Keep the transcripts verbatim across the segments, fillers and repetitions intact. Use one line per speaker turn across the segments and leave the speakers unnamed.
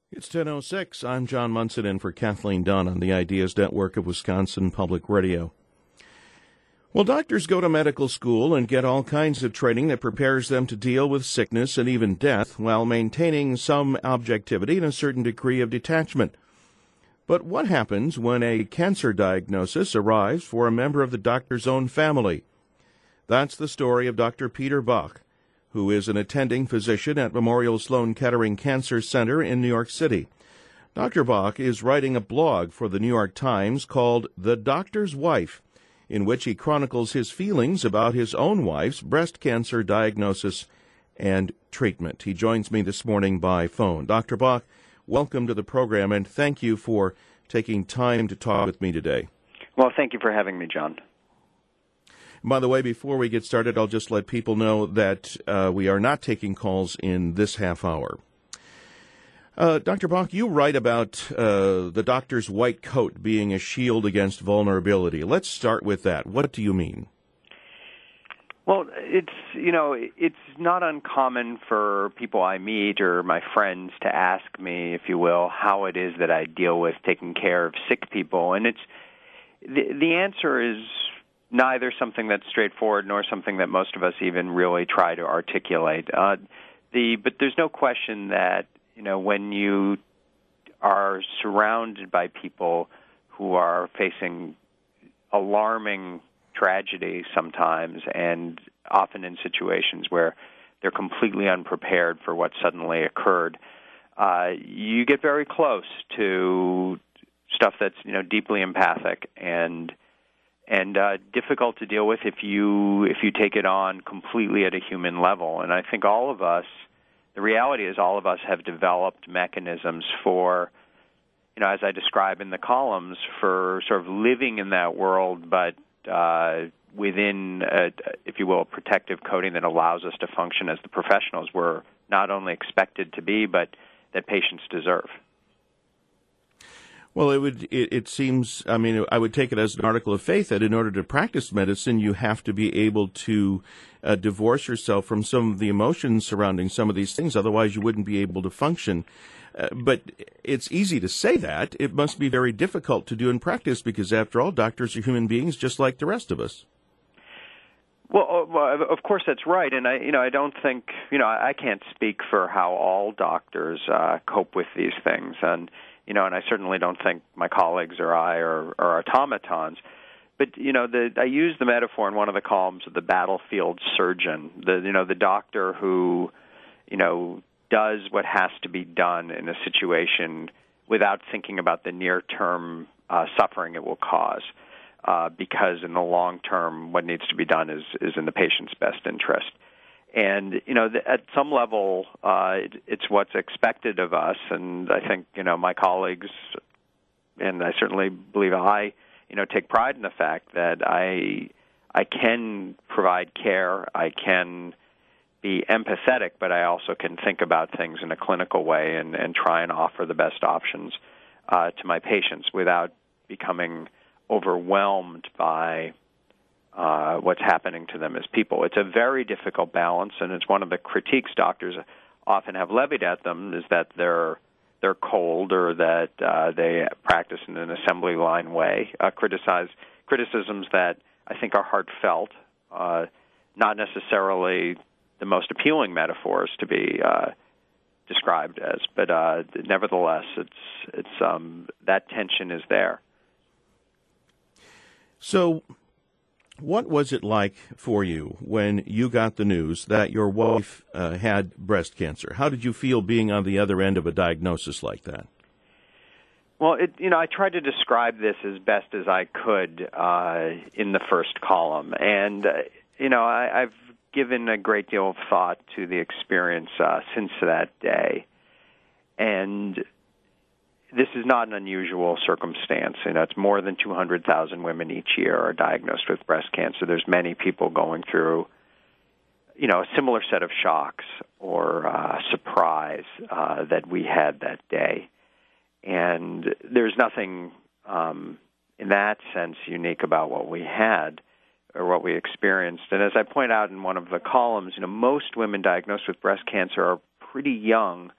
It's ten oh six. I'm John Munson in for Kathleen Dunn on the Ideas Network of Wisconsin Public Radio. Well, doctors go to medical school and get all kinds of training that prepares them to deal with sickness and even death while maintaining some objectivity and a certain degree of detachment. But what happens when a cancer diagnosis arrives for a member of the doctor's own family? That's the story of Doctor Peter Bach, who is an attending physician at Memorial Sloan Kettering Cancer Center in New York City. Doctor Bach is writing a blog for the New York Times called The Doctor's Wife, in which he chronicles his feelings about his own wife's breast cancer diagnosis and treatment. He joins me this morning by phone. Doctor Bach, welcome to the program, and thank you for taking time to talk with me today.
Well, thank you for having me, John.
By the way, before we get started, I'll just let people know that uh, we are not taking calls in this half hour. Uh, Doctor Bach, you write about uh, the doctor's white coat being a shield against vulnerability. Let's start with that. What do you mean?
Well, it's, you know, it's not uncommon for people I meet or my friends to ask me, if you will, how it is that I deal with taking care of sick people. And it's the, the answer is neither something that's straightforward nor something that most of us even really try to articulate. Uh, the but there's no question that, you know, when you are surrounded by people who are facing alarming tragedy sometimes, and often in situations where they're completely unprepared for what suddenly occurred, uh, you get very close to stuff that's, you know, deeply empathic and and uh, difficult to deal with if you if you take it on completely at a human level. And I think all of us, the reality is all of us have developed mechanisms for, you know, as I describe in the columns, for sort of living in that world, but uh, within, a, if you will, a protective coating that allows us to function as the professionals we're not only expected to be, but that patients deserve.
Well, it would. It, it seems. I mean, I would take it as an article of faith that in order to practice medicine, you have to be able to uh, divorce yourself from some of the emotions surrounding some of these things. Otherwise, you wouldn't be able to function. Uh, but it's easy to say that. It must be very difficult to do in practice because, after all, doctors are human beings just like the rest of us.
Well, of course that's right, and I, you know, I don't think, you know, I can't speak for how all doctors uh, cope with these things, and you know, and I certainly don't think my colleagues or I are, are automatons. But you know, the, I use the metaphor in one of the columns of the battlefield surgeon, the you know, the doctor who, you know, does what has to be done in a situation without thinking about the near-term uh, suffering it will cause. Uh, because in the long term, what needs to be done is, is in the patient's best interest. And, you know, the, at some level, uh, it, it's what's expected of us. And I think, you know, my colleagues, and I certainly believe I, you know, take pride in the fact that I, I can provide care, I can be empathetic, but I also can think about things in a clinical way and, and try and offer the best options uh, to my patients without becoming overwhelmed by uh, what's happening to them as people. It's a very difficult balance, and it's one of the critiques doctors often have levied at them is that they're they're cold or that uh, they practice in an assembly line way. Uh, criticize criticisms that I think are heartfelt, uh, not necessarily the most appealing metaphors to be uh, described as, but uh, nevertheless, it's it's um, that tension is there.
So, what was it like for you when you got the news that your wife uh, had breast cancer? How did you feel being on the other end of a diagnosis like that?
Well, it, you know, I tried to describe this as best as I could uh, in the first column, and uh, you know, I, I've given a great deal of thought to the experience uh, since that day, and this is not an unusual circumstance. You know, it's more than two hundred thousand women each year are diagnosed with breast cancer. There's many people going through, you know, a similar set of shocks or uh, surprise uh, that we had that day. And there's nothing um, in that sense unique about what we had or what we experienced. And as I point out in one of the columns, you know, most women diagnosed with breast cancer are pretty young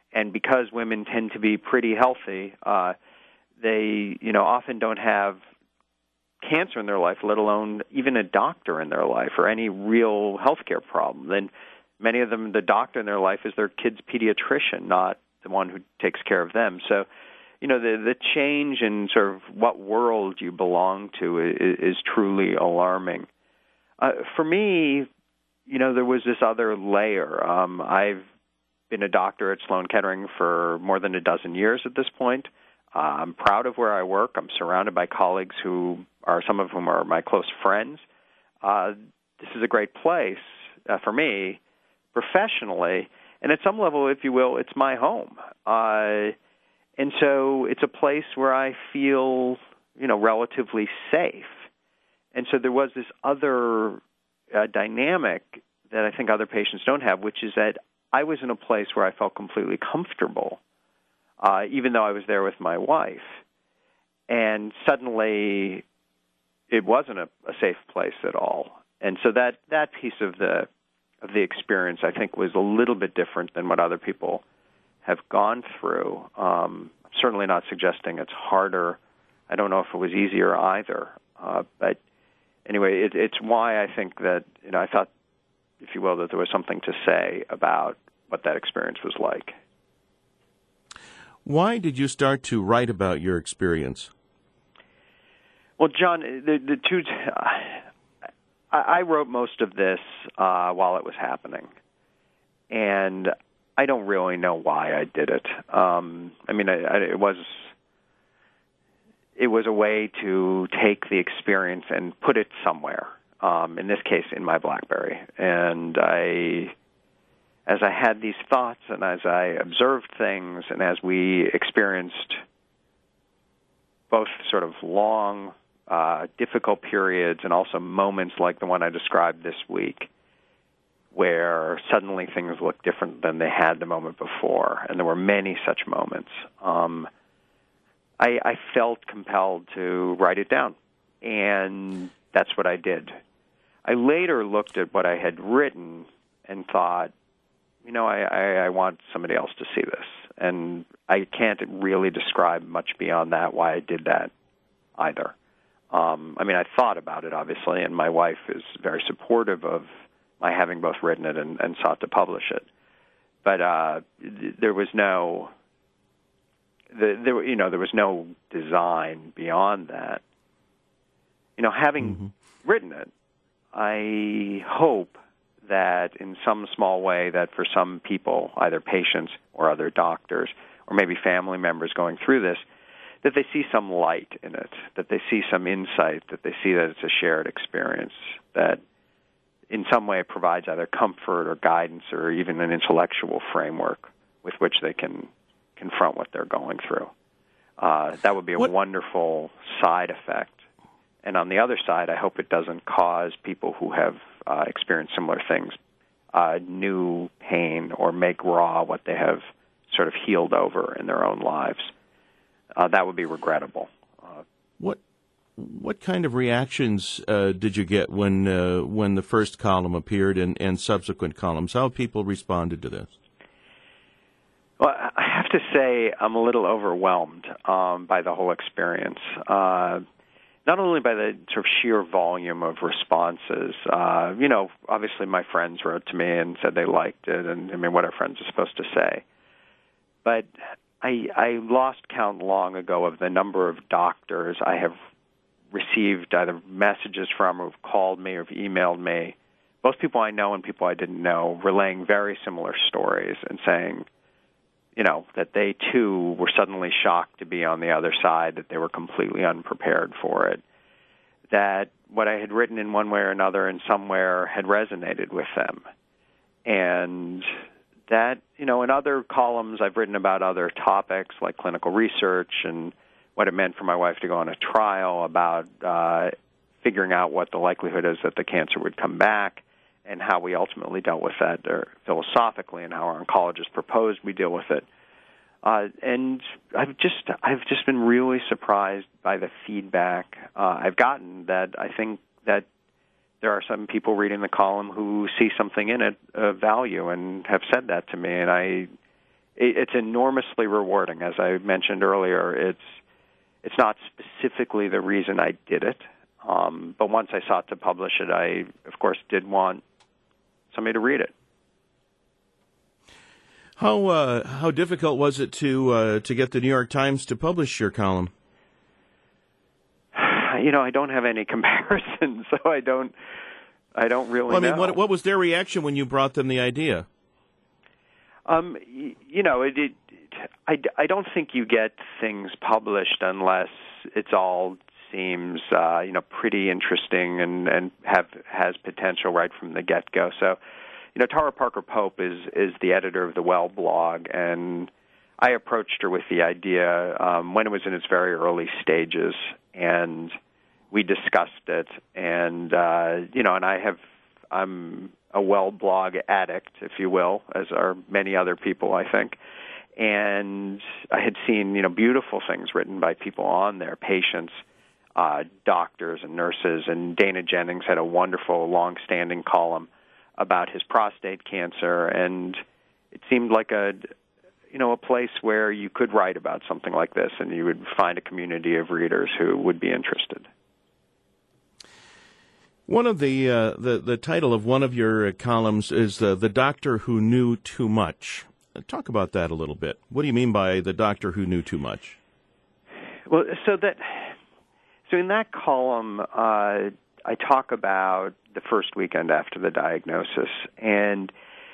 and because women tend to be pretty healthy, uh, they, you know, often don't have cancer in their life, let alone even a doctor in their life or any real healthcare problem. Then many of them, the doctor in their life is their kid's pediatrician, not the one who takes care of them. So, you know, the the change in sort of what world you belong to is, is truly alarming. Uh, for me, you know, there was this other layer. Um, I've been a doctor at Sloan Kettering for more than a dozen years at this point. Uh, I'm proud of where I work. I'm surrounded by colleagues who are, some of whom are my close friends. Uh, this is a great place uh, for me professionally, and at some level, if you will, it's my home. Uh, and so it's a place where I feel, you know, relatively safe. And so there was this other uh, dynamic that I think other patients don't have, which is that I was in a place where I felt completely comfortable, uh, even though I was there with my wife. And suddenly it wasn't a, a safe place at all. And so that, that piece of the of the experience, I think, was a little bit different than what other people have gone through. Um, I'm certainly not suggesting it's harder. I don't know if it was easier either. Uh, but anyway, it, it's why I think that, you know, I thought, if you will, that there was something to say about what that experience was like.
Why did you start to write about your experience?
Well, John, the, the two... Uh, I wrote most of this uh, while it was happening, and I don't really know why I did it. Um, I mean, I, I, it was it was a way to take the experience and put it somewhere. Um, in this case, in my BlackBerry, and I, as I had these thoughts, and as I observed things, and as we experienced both sort of long, Uh, difficult periods and also moments like the one I described this week where suddenly things looked different than they had the moment before, and there were many such moments. Um, I, I felt compelled to write it down, and that's what I did. I later looked at what I had written and thought, you know, I, I, I want somebody else to see this, and I can't really describe much beyond that why I did that either. Um, I mean, I thought about it, obviously, and my wife is very supportive of my having both written it and, and sought to publish it. But uh, there was no, the, there, you know, there was no design beyond that. You know, having mm-hmm. written it, I hope that in some small way that for some people, either patients or other doctors, or maybe family members going through this, that they see some light in it, that they see some insight, that they see that it's a shared experience, that in some way it provides either comfort or guidance or even an intellectual framework with which they can confront what they're going through. Uh, that would be a what? wonderful side effect. And on the other side, I hope it doesn't cause people who have uh, experienced similar things uh, new pain or make raw what they have sort of healed over in their own lives. Uh, that would be regrettable. Uh,
what what kind of reactions uh, did you get when uh, when the first column appeared and, and subsequent columns? How have people responded to this?
Well, I have to say I'm a little overwhelmed um, by the whole experience. Uh, not only by the sort of sheer volume of responses. Uh, you know, obviously my friends wrote to me and said they liked it, and I mean, what are friends are supposed to say? But I, I lost count long ago of the number of doctors I have received either messages from or have called me or have emailed me, both people I know and people I didn't know, relaying very similar stories and saying, you know, that they too were suddenly shocked to be on the other side, that they were completely unprepared for it, that what I had written in one way or another and somewhere had resonated with them. And that, you know, in other columns I've written about other topics like clinical research and what it meant for my wife to go on a trial about uh, figuring out what the likelihood is that the cancer would come back and how we ultimately dealt with that or philosophically and how our oncologist proposed we deal with it. Uh, and I've just I've just been really surprised by the feedback uh, I've gotten, that I think that there are some people reading the column who see something in it of value and have said that to me, and I, it, it's enormously rewarding. As I mentioned earlier, it's it's not specifically the reason I did it, um, but once I sought to publish it, I, of course, did want somebody to read it.
How uh, how difficult was it to uh, to get the New York Times to publish your column?
You know, I don't have any comparison, so I don't I don't really
well, I mean,
know.
what what was their reaction when you brought them the idea?
Um, you know, it, it, I, I don't think you get things published unless it's all seems uh, you know pretty interesting and, and have has potential right from the get-go. So, you know, Tara Parker Pope is is the editor of the Well blog, and I approached her with the idea um, when it was in its very early stages, and we discussed it. And uh, you know, and I have I'm a Well blog addict, if you will, as are many other people, I think. And I had seen you know beautiful things written by people on there, patients, uh, doctors, and nurses. And Dana Jennings had a wonderful, long-standing column about his prostate cancer, and it seemed like a you know a place where you could write about something like this, and you would find a community of readers who would be interested.
One of the uh, the the title of one of your columns is uh, "The Doctor Who Knew Too Much." Talk about that a little bit. What do you mean by the doctor who knew too much?
Well, so that so in that column, uh, I talk about the first weekend after the diagnosis, and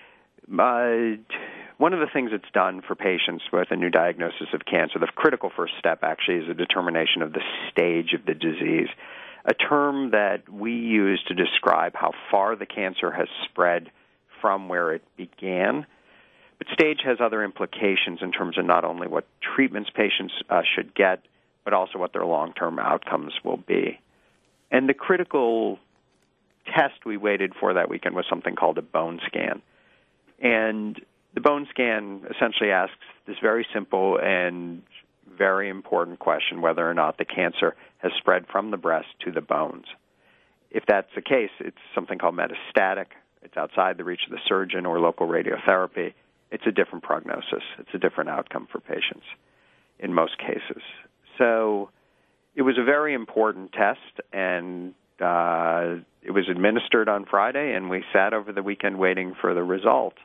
uh, one of the things it's done for patients with a new diagnosis of cancer, the critical first step actually is a determination of the stage of the disease, a term that we use to describe how far the cancer has spread from where it began. But stage has other implications in terms of not only what treatments patients uh, should get, but also what their long-term outcomes will be. And the critical test we waited for that weekend was something called a bone scan. And the bone scan essentially asks this very simple and very important question, whether or not the cancer has spread from the breast to the bones. If that's the case, it's something called metastatic. It's outside the reach of the surgeon or local radiotherapy. It's a different prognosis. It's a different outcome for patients in most cases. So it was a very important test, and uh, it was administered on Friday, and we sat over the weekend waiting for the result.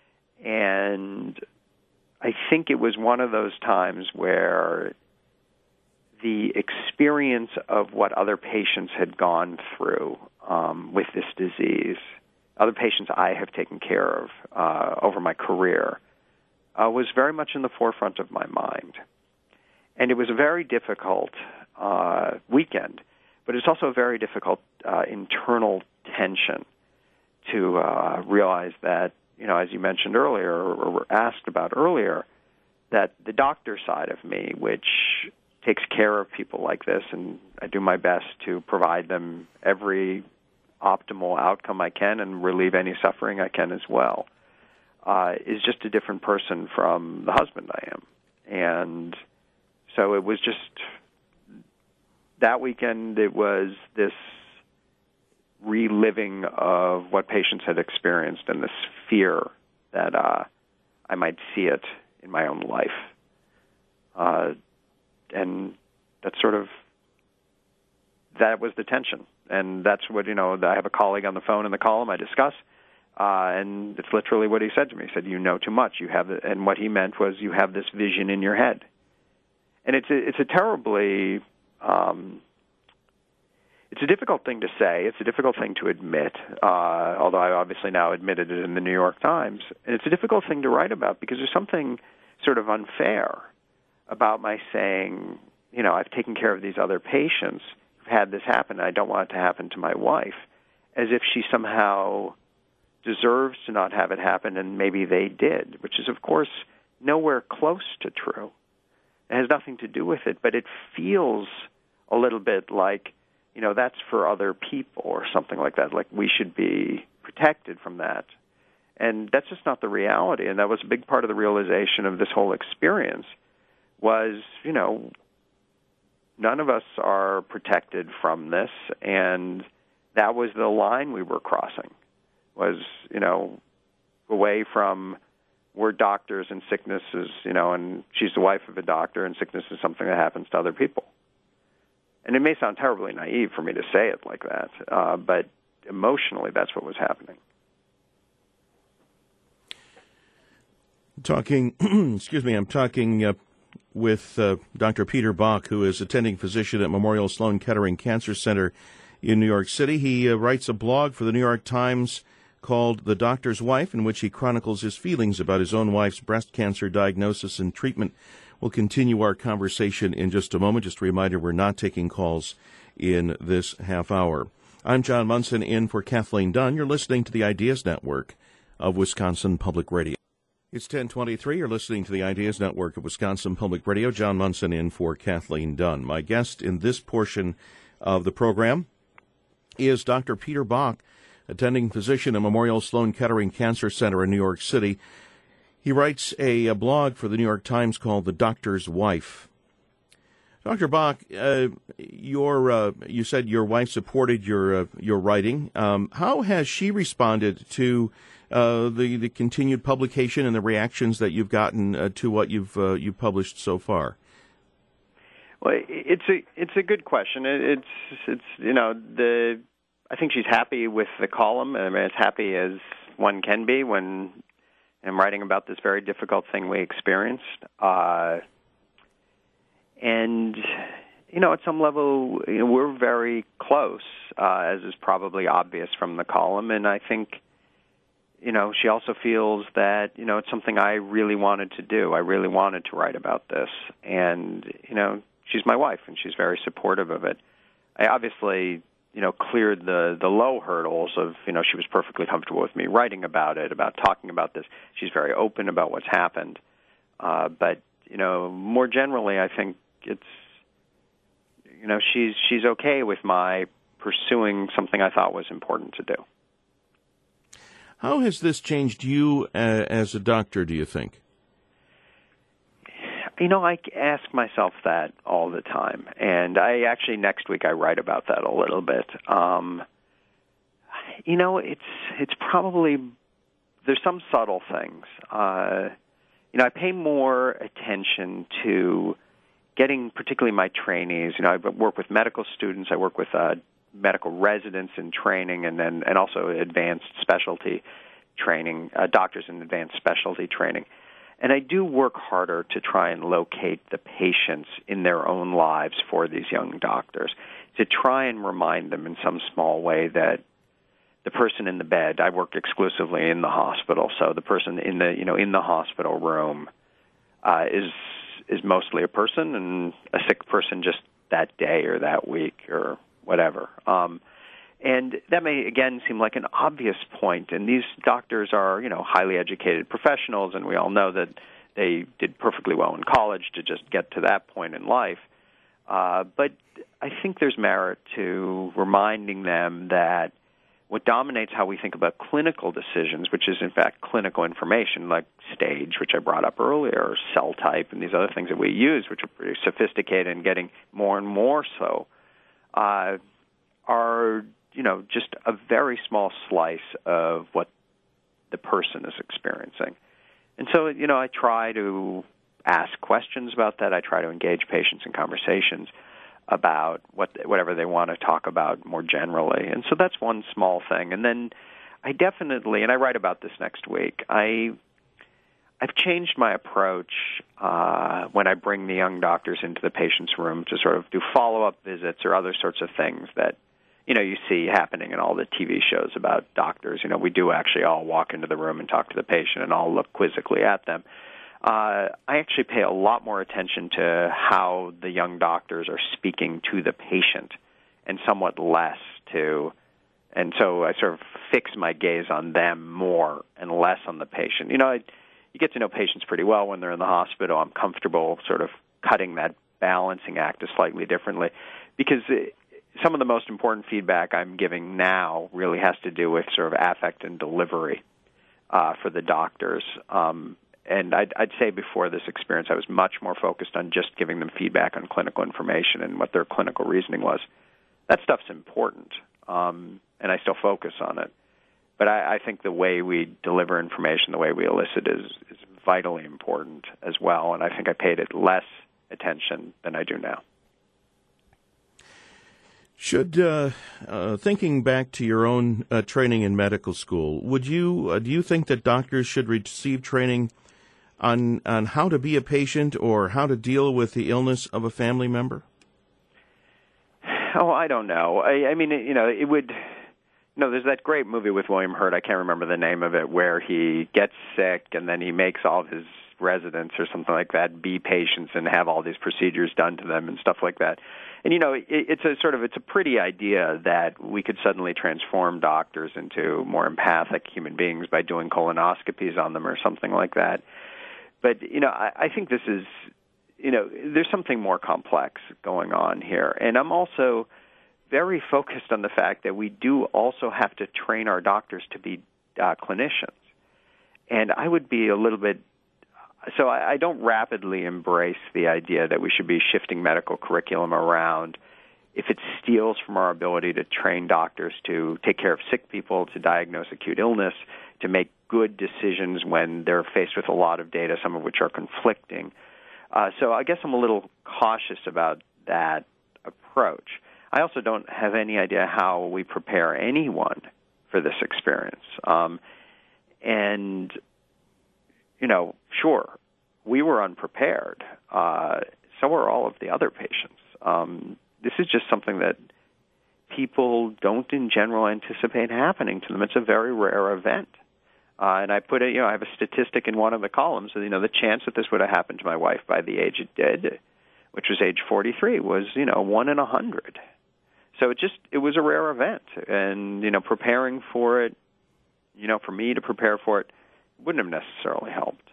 And I think it was one of those times where the experience of what other patients had gone through um, with this disease, other patients I have taken care of uh, over my career, uh, was very much in the forefront of my mind. And it was a very difficult uh, weekend, but it's also a very difficult uh, internal tension to uh, realize that, you know, as you mentioned earlier, or were asked about earlier, that the doctor side of me, which takes care of people like this, and I do my best to provide them every optimal outcome I can and relieve any suffering I can as well, uh, is just a different person from the husband I am. And so it was just, that weekend, it was this reliving of what patients had experienced and this fear that uh, I might see it in my own life. Uh, and that's sort of, that was the tension. And that's what, you know, I have a colleague on the phone in the column I discuss, uh, and it's literally what he said to me. He said, you know too much. You have, and what he meant was you have this vision in your head. And it's a, it's a terribly, um, it's a difficult thing to say. It's a difficult thing to admit, uh, although I obviously now admitted it in the New York Times. And it's a difficult thing to write about because there's something sort of unfair about my saying, you know, I've taken care of these other patients who've had this happen, and I don't want it to happen to my wife, as if she somehow deserves to not have it happen, and maybe they did, which is, of course, nowhere close to true. It has nothing to do with it, but it feels a little bit like, you know, that's for other people or something like that, like we should be protected from that. And that's just not the reality, and that was a big part of the realization of this whole experience was, you know, none of us are protected from this, and that was the line we were crossing, was, you know, away from we're doctors and sickness is, you know, and she's the wife of a doctor and sickness is something that happens to other people. And it may sound terribly naive for me to say it like that, uh, but emotionally that's what was happening.
Talking, excuse me, I'm talking uh, with uh, Doctor Peter Bach, who is attending physician at Memorial Sloan Kettering Cancer Center in New York City. He uh, writes a blog for the New York Times called The Doctor's Wife, in which he chronicles his feelings about his own wife's breast cancer diagnosis and treatment. We'll continue our conversation in just a moment. Just a reminder, we're not taking calls in this half hour. I'm John Munson in for Kathleen Dunn. You're listening to the Ideas Network of Wisconsin Public Radio. It's ten twenty-three. You're listening to the Ideas Network of Wisconsin Public Radio. John Munson in for Kathleen Dunn. My guest in this portion of the program is Doctor Peter Bach, attending physician at Memorial Sloan Kettering Cancer Center in New York City. He writes a, a blog for the New York Times called The Doctor's Wife. Doctor Bach, uh, your uh, you said your wife supported your uh, your writing. Um, how has she responded to uh, the the continued publication and the reactions that you've gotten uh, to what you've uh, you've published so far?
Well, it's a it's a good question. It's it's you know the I think she's happy with the column. I mean, as happy as one can be when I'm writing about this very difficult thing we experienced. Uh, and, you know, at some level, you know, we're very close, uh, as is probably obvious from the column. And I think, you know, she also feels that, you know, it's something I really wanted to do. I really wanted to write about this. And, you know, she's my wife, and she's very supportive of it. I obviously, you know, cleared the, the low hurdles of, you know, she was perfectly comfortable with me writing about it, about talking about this. She's very open about what's happened. Uh, but, you know, more generally, I think it's, you know, she's she's okay with my pursuing something I thought was important to do.
How has this changed you uh, as a doctor, do you think?
You know, I ask myself that all the time, and I actually next week I write about that a little bit. Um, you know, it's it's probably there's some subtle things. Uh, you know, I pay more attention to getting, particularly my trainees. You know, I work with medical students, I work with uh, medical residents in training, and then and also advanced specialty training, uh, doctors in advanced specialty training. And I do work harder to try and locate the patients in their own lives for these young doctors, to try and remind them in some small way that the person in the bed, I work exclusively in the hospital, so the person in the, you know, in the hospital room uh, is is mostly a person and a sick person just that day or that week or whatever. Um, And that may, again, seem like an obvious point. And these doctors are, you know, highly educated professionals, and we all know that they did perfectly well in college to just get to that point in life. Uh, but I think there's merit to reminding them that what dominates how we think about clinical decisions, which is, in fact, clinical information like stage, which I brought up earlier, or cell type, and these other things that we use, which are pretty sophisticated and getting more and more so, uh, are you know, just a very small slice of what the person is experiencing. And so, you know, I try to ask questions about that. I try to engage patients in conversations about what whatever they want to talk about more generally. And so that's one small thing. And then I definitely, and I write about this next week, I, I've changed my approach uh, when I bring the young doctors into the patient's room to sort of do follow-up visits or other sorts of things that, you know, you see happening in all the T V shows about doctors. You know, we do actually all walk into the room and talk to the patient and all look quizzically at them. Uh, I actually pay a lot more attention to how the young doctors are speaking to the patient and somewhat less to, and so I sort of fix my gaze on them more and less on the patient. You know, I, you get to know patients pretty well when they're in the hospital. I'm comfortable sort of cutting that balancing act slightly differently because it, some of the most important feedback I'm giving now really has to do with sort of affect and delivery uh, for the doctors. Um, and I'd, I'd say before this experience, I was much more focused on just giving them feedback on clinical information and what their clinical reasoning was. That stuff's important, um, and I still focus on it. But I, I think the way we deliver information, the way we elicit is, is vitally important as well, and I think I paid it less attention than I do now.
Should, uh, uh, thinking back to your own uh, training in medical school, would you uh, do you think that doctors should receive training on on how to be a patient or how to deal with the illness of a family member?
Oh, I don't know. I, I mean, you know, it would. You know, there's that great movie with William Hurt. I can't remember the name of it, where he gets sick and then he makes all of his residents or something like that be patients and have all these procedures done to them and stuff like that. And, you know, it, it's a sort of, it's a pretty idea that we could suddenly transform doctors into more empathic human beings by doing colonoscopies on them or something like that. But, you know, I, I think this is, you know, there's something more complex going on here. And I'm also very focused on the fact that we do also have to train our doctors to be uh, clinicians. And I would be a little bit, so I, I don't rapidly embrace the idea that we should be shifting medical curriculum around if it steals from our ability to train doctors to take care of sick people, to diagnose acute illness, to make good decisions when they're faced with a lot of data, some of which are conflicting. Uh, so I guess I'm a little cautious about that approach. I also don't have any idea how we prepare anyone for this experience. Um, and, you know, sure, we were unprepared. Uh, so were all of the other patients. Um, this is just something that people don't in general anticipate happening to them. It's a very rare event. Uh, and I put it, you know, I have a statistic in one of the columns. So, you know, the chance that this would have happened to my wife by the age it did, which was age forty-three, was, you know, one in a hundred. So it just, it was a rare event. And, you know, preparing for it, you know, for me to prepare for it wouldn't have necessarily helped.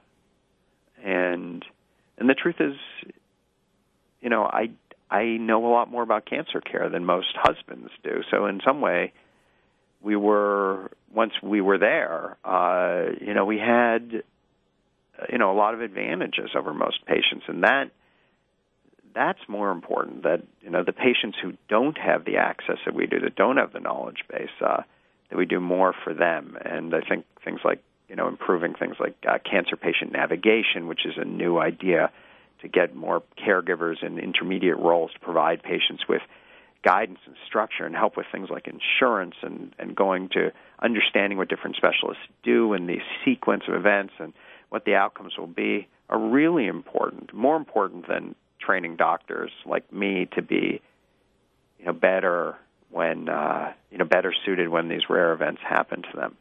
And and the truth is, you know, I, I know a lot more about cancer care than most husbands do. So in some way, we were, once we were there, uh, you know, we had, you know, a lot of advantages over most patients. And that, that's more important, that, you know, the patients who don't have the access that we do, that don't have the knowledge base, uh, that we do more for them. And I think things like, you know, improving things like uh, cancer patient navigation, which is a new idea to get more caregivers in intermediate roles to provide patients with guidance and structure and help with things like insurance and, and going to understanding what different specialists do and the sequence of events and what the outcomes will be, are really important, more important than training doctors like me to be, you know, better when, uh, you know, better suited when these rare events happen to them.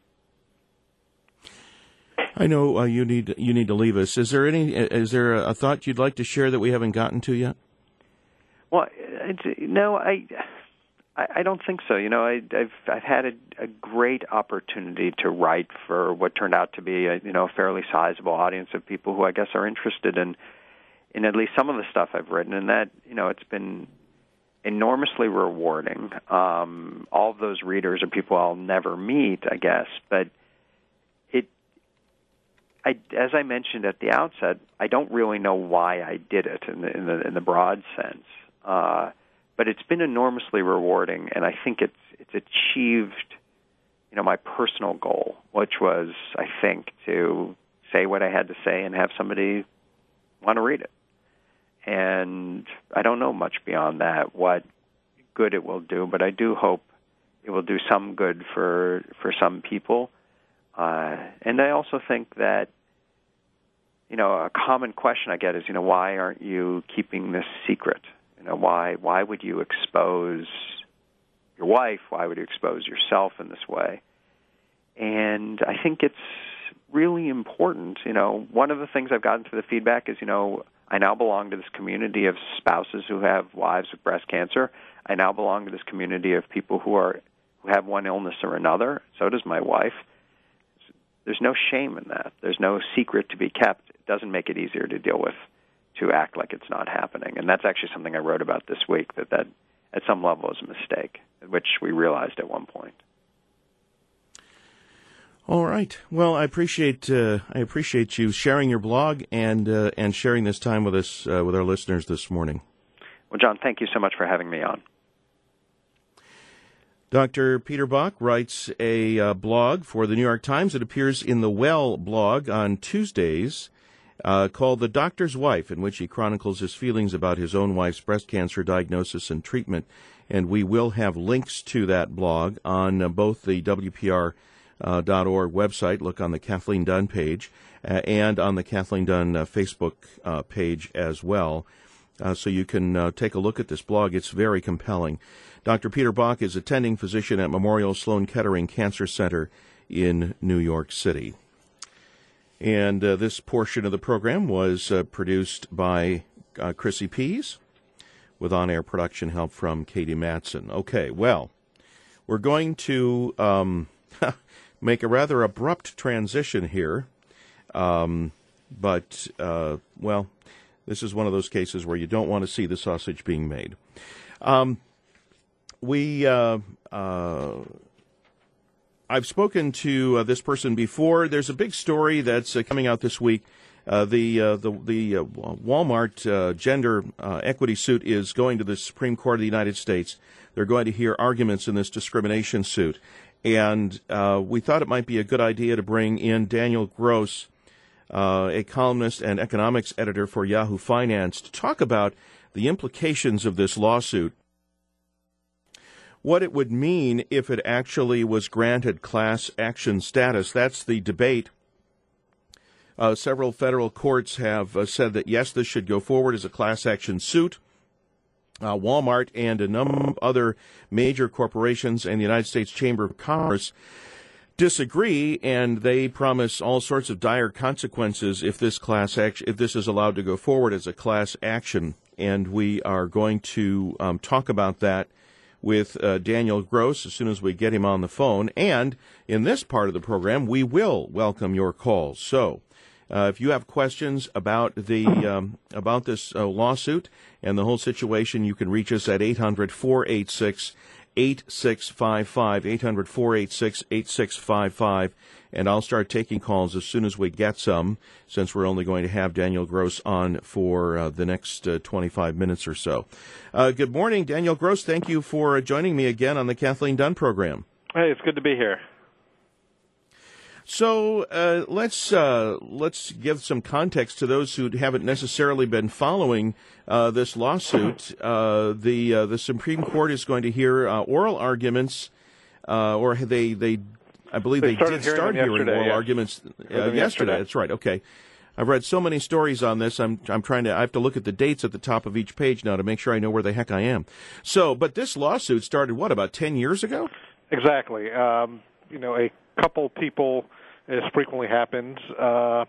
I know uh, you need you need to leave us. Is there any? Is there a thought you'd like to share that we haven't gotten to yet?
Well, it's, no, I, I don't think so. You know, I, I've I've had a, a great opportunity to write for what turned out to be a you know a fairly sizable audience of people who I guess are interested in in at least some of the stuff I've written, and that you know it's been enormously rewarding. Um, all of those readers are people I'll never meet, I guess, but it. I, as I mentioned at the outset, I don't really know why I did it in the in the, in the broad sense. Uh, but it's been enormously rewarding, and I think it's it's achieved, you know, my personal goal, which was, I think, to say what I had to say and have somebody want to read it. And I don't know much beyond that, what good it will do, but I do hope it will do some good for for some people. Uh, and I also think that, you know, a common question I get is, you know, why aren't you keeping this secret? You know, why why would you expose your wife? Why would you expose yourself in this way? And I think it's really important. You know, one of the things I've gotten through the feedback is, you know, I now belong to this community of spouses who have wives with breast cancer. I now belong to this community of people who are who have one illness or another. So does my wife. There's no shame in that. There's no secret to be kept. It doesn't make it easier to deal with, to act like it's not happening. And that's actually something I wrote about this week, that that at some level is a mistake, which we realized at one point.
All right. Well, I appreciate uh, I appreciate you sharing your blog and uh, and sharing this time with us, uh, with our listeners this morning.
Well, John, thank you so much for having me on.
Doctor Peter Bach writes a uh, blog for the New York Times. It appears in the Well blog on Tuesdays. uh, called The Doctor's Wife, in which he chronicles his feelings about his own wife's breast cancer diagnosis and treatment. And we will have links to that blog on uh, both the W P R dot org website, look on the Kathleen Dunn page, uh, and on the Kathleen Dunn uh, Facebook uh, page as well. Uh, so you can uh, take a look at this blog. It's very compelling. Doctor Peter Bach is attending physician at Memorial Sloan Kettering Cancer Center in New York City. And uh, this portion of the program was uh, produced by uh, Chrissy Pease, with on-air production help from Katie Matson. Okay, well, we're going to um, make a rather abrupt transition here, um, but, uh, well, this is one of those cases where you don't want to see the sausage being made. Um, we, uh, uh, I've spoken to uh, this person before. There's a big story that's uh, coming out this week. Uh, the uh, the the uh, Walmart uh, gender uh, equity suit is going to the Supreme Court of the United States. They're going to hear arguments in this discrimination suit, and uh, we thought it might be a good idea to bring in Daniel Gross, uh, a columnist and economics editor for Yahoo Finance, to talk about the implications of this lawsuit, what it would mean if it actually was granted class action status. That's the debate. Uh, several federal courts have uh, said that, yes, this should go forward as a class action suit. Uh, Walmart and a number of other major corporations and the United States Chamber of Commerce disagree, and they promise all sorts of dire consequences if this class action, if this is allowed to go forward as a class action. And we are going to um, talk about that with uh, Daniel Gross as soon as we get him on the phone. And in this part of the program, we will welcome your calls. So uh, if you have questions about the um, about this uh, lawsuit and the whole situation, you can reach us at eight hundred, four eight six, eight six five five, eight hundred, four eight six, eight six five five, and I'll start taking calls as soon as we get some, since we're only going to have Daniel Gross on for uh, the next uh, twenty-five minutes or so. Uh, good morning, Daniel Gross. Thank you for joining me again on the Kathleen Dunn program.
Hey, it's good to be here.
So uh, let's uh, let's give some context to those who haven't necessarily been following uh, this lawsuit. Uh, the uh, the Supreme Court is going to hear uh, oral arguments, uh, or they they I believe
they,
they did start hearing oral
yeah.
arguments uh, yesterday.
yesterday.
That's right. Okay. I've read so many stories on this. I'm I'm trying to I have to look at the dates at the top of each page now to make sure I know where the heck I am. So, but this lawsuit started what, about ten years ago?
Exactly. Um, you know, a couple people, as frequently happens, uh,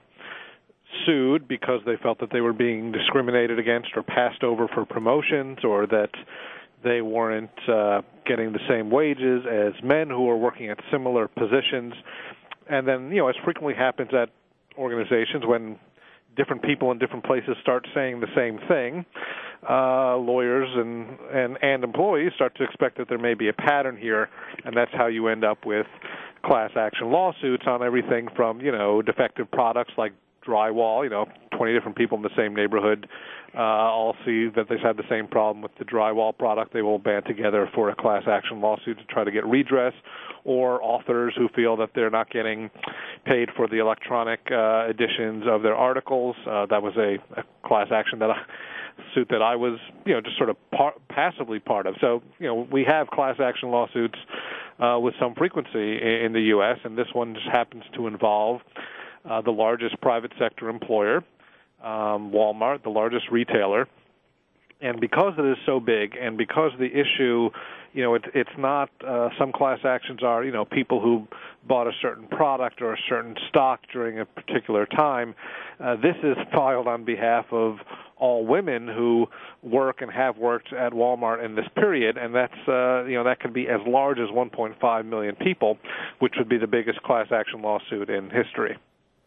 sued because they felt that they were being discriminated against or passed over for promotions, or that they weren't uh, getting the same wages as men who are working at similar positions. And then, you know, as frequently happens at organizations, when different people in different places start saying the same thing, uh, lawyers and, and, and employees start to expect that there may be a pattern here, and that's how you end up with class action lawsuits on everything from, you know, defective products like drywall. You know, twenty different people in the same neighborhood uh, all see that they've had the same problem with the drywall product. They will band together for a class action lawsuit to try to get redress. Or authors who feel that they're not getting paid for the electronic uh, editions of their articles. Uh, that was a, a class action that I, suit that I was, you know, just sort of par- passively part of. So, you know, we have class action lawsuits uh, with some frequency in, in the U S, and this one just happens to involve uh, the largest private sector employer, um, Walmart, the largest retailer. And because it is so big, and because the issue, you know, it, it's not, uh, some class actions are, you know, people who bought a certain product or a certain stock during a particular time. Uh, this is filed on behalf of all women who work and have worked at Walmart in this period, and that's, uh, you know, that can be as large as one point five million people, which would be the biggest class action lawsuit in history.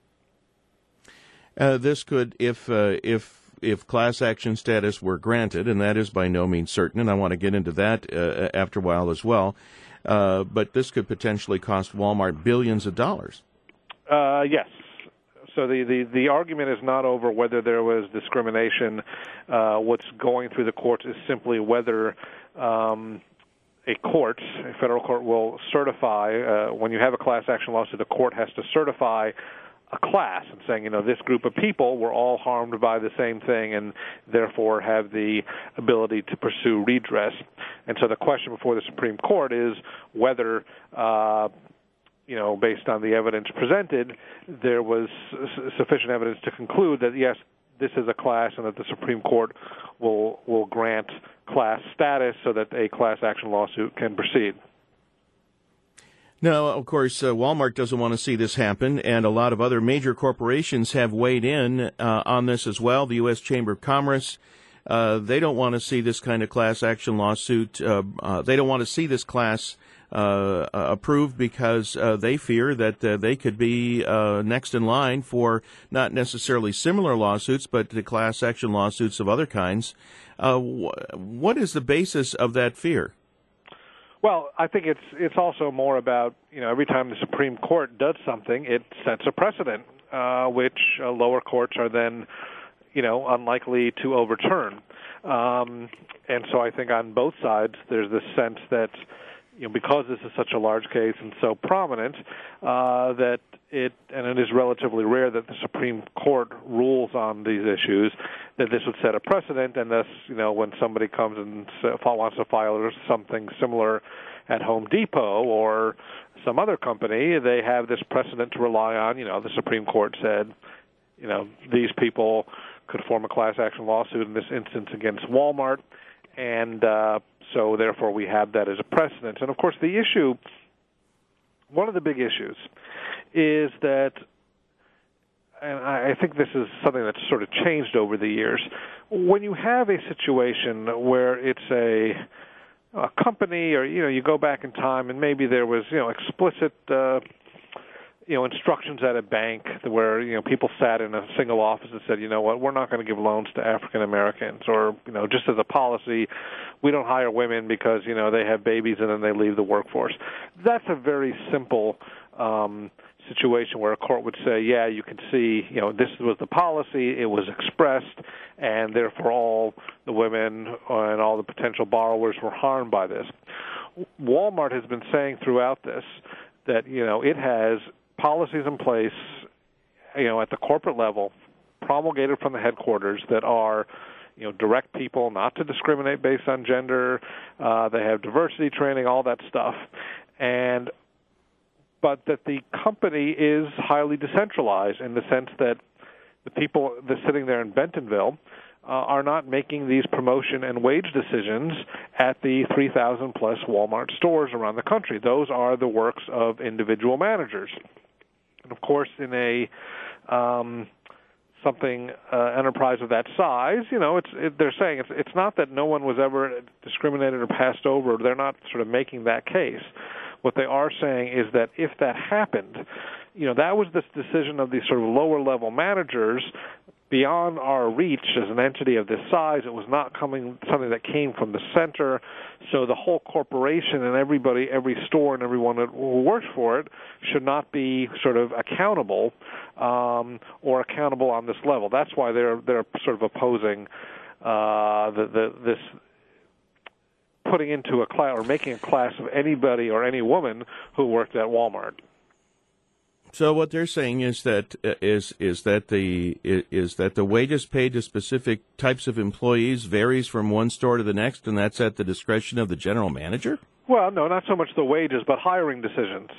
Uh, this could, if uh, if if class action status were granted, and that is by no means certain, and I want to get into that uh, after a while as well, uh, but this could potentially cost Walmart billions of dollars.
Uh, yes. So the, the, the argument is not over whether there was discrimination. Uh, what's going through the courts is simply whether um, a court, a federal court, will certify, uh, when you have a class action lawsuit, the court has to certify a class and saying, you know, this group of people were all harmed by the same thing and therefore have the ability to pursue redress. And so the question before the Supreme Court is whether, uh, you know, based on the evidence presented, there was s- sufficient evidence to conclude that, yes, this is a class and that the Supreme Court will will grant class status so that a class action lawsuit can proceed.
Now, of course, uh, Walmart doesn't want to see this happen, and a lot of other major corporations have weighed in uh, on this as well. The U S Chamber of Commerce, uh, they don't want to see this kind of class action lawsuit. Uh, uh, they don't want to see this class uh, approved because uh, they fear that uh, they could be uh, next in line for not necessarily similar lawsuits, but the class action lawsuits of other kinds. Uh, wh- what is the basis of that fear?
Well, I think it's it's also more about, you know, every time the Supreme Court does something, it sets a precedent, uh, which uh, lower courts are then, you know, unlikely to overturn. Um, and so I think on both sides there's this sense that, you know, because this is such a large case and so prominent, uh, that it, and it is relatively rare that the Supreme Court rules on these issues, that this would set a precedent, and thus, you know, when somebody comes and wants to file something similar at Home Depot or some other company, they have this precedent to rely on. You know, the Supreme Court said, you know, these people could form a class action lawsuit in this instance against Walmart, and uh, so therefore we have that as a precedent. And of course the issue, one of the big issues, is that, and I think this is something that's sort of changed over the years, when you have a situation where it's a, a company, or, you know, you go back in time and maybe there was, you know, explicit, uh, you know, instructions at a bank where, you know, people sat in a single office and said, you know what, we're not going to give loans to African Americans, or, you know, just as a policy, we don't hire women because, you know, they have babies and then they leave the workforce. That's a very simple um, situation where a court would say, yeah, you can see, you know, this was the policy, it was expressed, and therefore all the women and all the potential borrowers were harmed by this. Walmart has been saying throughout this that, you know, it has policies in place, you know, at the corporate level, promulgated from the headquarters that are, you know, direct people not to discriminate based on gender. Uh, they have diversity training, all that stuff, and but that the company is highly decentralized in the sense that the people that are sitting there in Bentonville uh, are not making these promotion and wage decisions at the three thousand plus Walmart stores around the country. Those are the works of individual managers. And of course, in a um, something uh, enterprise of that size, you know, it's it, they're saying it's it's not that no one was ever discriminated or passed over. They're not sort of making that case. What they are saying is that if that happened, you know, that was this decision of these sort of lower level managers beyond our reach as an entity of this size. It was not coming something that came from the center. So the whole corporation and everybody, every store and everyone who works for it should not be sort of accountable um, or accountable on this level. That's why they're they're sort of opposing uh, the, the this putting into a class or making a class of anybody or any woman who worked at Walmart.
So what they're saying is that uh, is is that the is that the wages paid to specific types of employees varies from one store to the next, and that's at the discretion of the general manager?
Well, no, not so much the wages, but hiring decisions.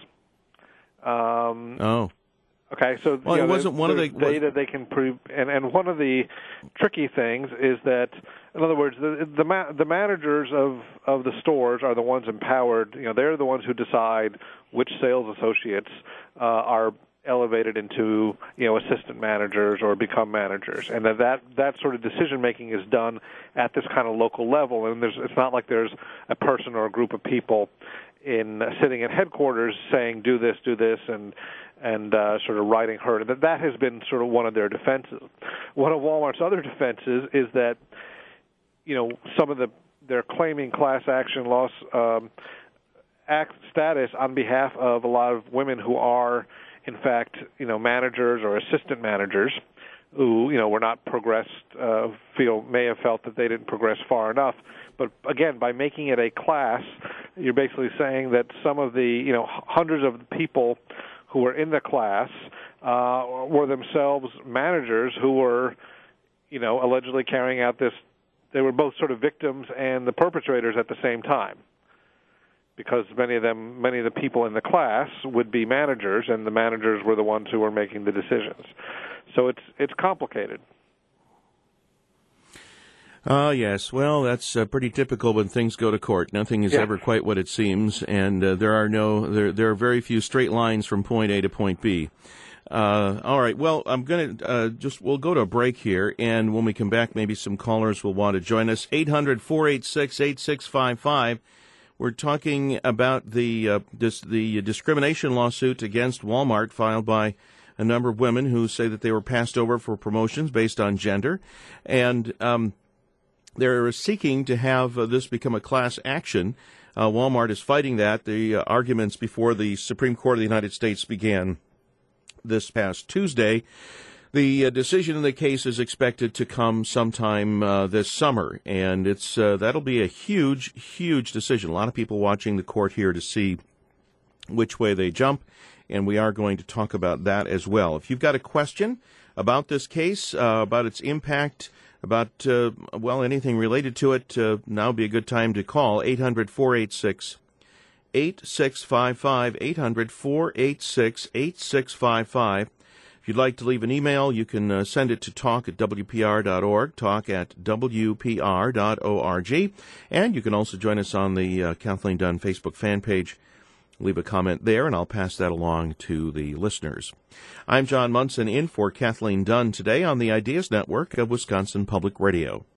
Um,
oh.
Okay, so
well,
you know,
it wasn't one of the
data they can prove, and, and one of the tricky things is that, in other words, the the, ma- the managers of, of the stores are the ones empowered. You know, they're the ones who decide which sales associates uh, are elevated into, you know, assistant managers or become managers, and that that, that sort of decision making is done at this kind of local level. And there's it's not like there's a person or a group of people in uh, sitting at headquarters saying do this, do this, and and uh, sort of writing herd. And that, that has been sort of one of their defenses. One of Walmart's other defenses is that, you know, some of the, they're claiming class action loss um, act status on behalf of a lot of women who are, in fact, you know, managers or assistant managers who, you know, were not progressed, uh, feel, may have felt that they didn't progress far enough. But again, by making it a class, you're basically saying that some of the, you know, hundreds of people who were in the class uh, were themselves managers who were, you know, allegedly carrying out this. They were both sort of victims and the perpetrators at the same time, because many of them, many of the people in the class would be managers, and the managers were the ones who were making the decisions. So it's it's complicated.
Uh, yes, well, that's uh, pretty typical when things go to court. Nothing is
yeah.
ever quite what it seems, and uh, there are no there there are very few straight lines from point A to point B. Uh, all right, well, I'm going to uh, just, we'll go to a break here, and when we come back, maybe some callers will want to join us. eight hundred, four eight six, eight six five five. We're talking about the uh, dis- the discrimination lawsuit against Walmart filed by a number of women who say that they were passed over for promotions based on gender, and um they're seeking to have uh, this become a class action. Uh, Walmart is fighting that. The uh, arguments before the Supreme Court of the United States began this past Tuesday. The uh, decision in the case is expected to come sometime uh, this summer, and it's uh, that'll be a huge, huge decision. A lot of people watching the court here to see which way they jump, and we are going to talk about that as well. If you've got a question about this case, uh, about its impact, about, uh, well, anything related to it, uh, now would be a good time to call eight hundred, four eight six, eight six five five, eight hundred, four eight six, eight six five five. If you'd like to leave an email, you can uh, send it to talk at w p r dot org, talk at w p r dot org, and you can also join us on the uh, Kathleen Dunn Facebook fan page. Leave a comment there, and I'll pass that along to the listeners. I'm John Munson in for Kathleen Dunn today on the Ideas Network of Wisconsin Public Radio.